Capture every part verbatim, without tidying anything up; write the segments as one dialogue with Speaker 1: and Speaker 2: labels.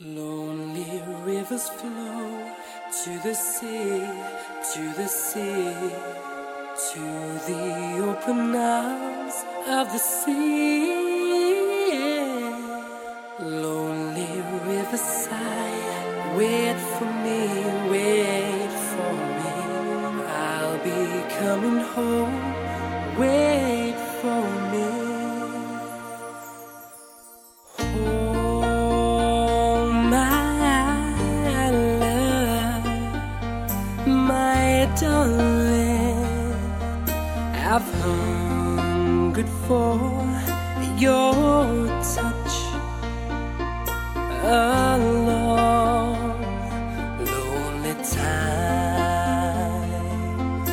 Speaker 1: Lonely rivers flow to the sea, to the sea, to the open arms of the sea. Lonely rivers sigh, wait for me, wait for me. I'll be coming home, wait for me. Darling, I've hungered for your touch a long, lonely time.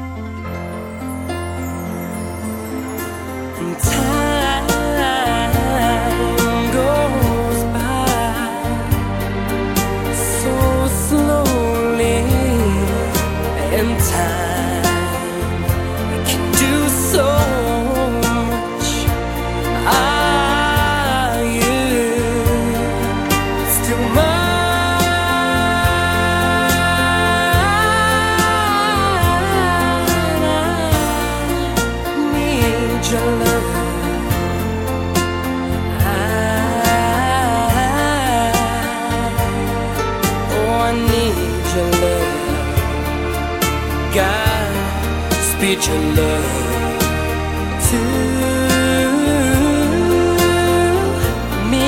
Speaker 1: And time goes by so slowly. In time, I can do so much. Are you still mine? I need your love. I, oh, I need your love. God, speak your love to me.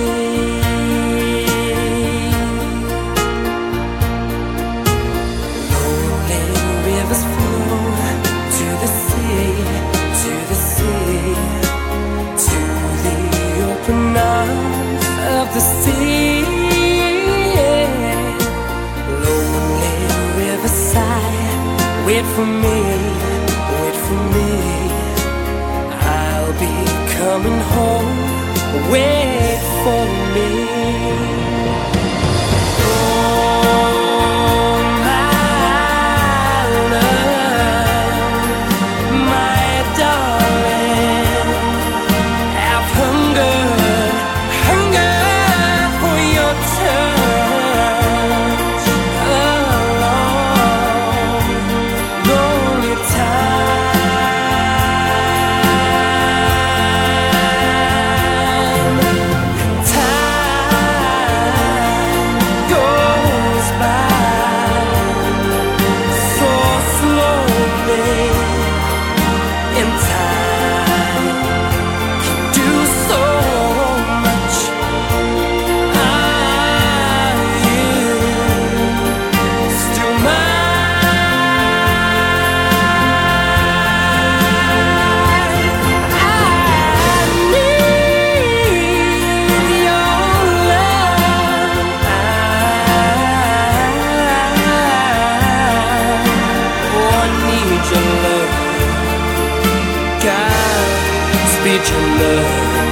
Speaker 1: Lonely rivers flow to the sea, to the sea, to the open arms of the sea. Lonely rivers sigh, wait for me, wait for me. I'll be coming home, wait for me. Oh, my love, my darling, I've hungered, hungered for your touch. Speak your love.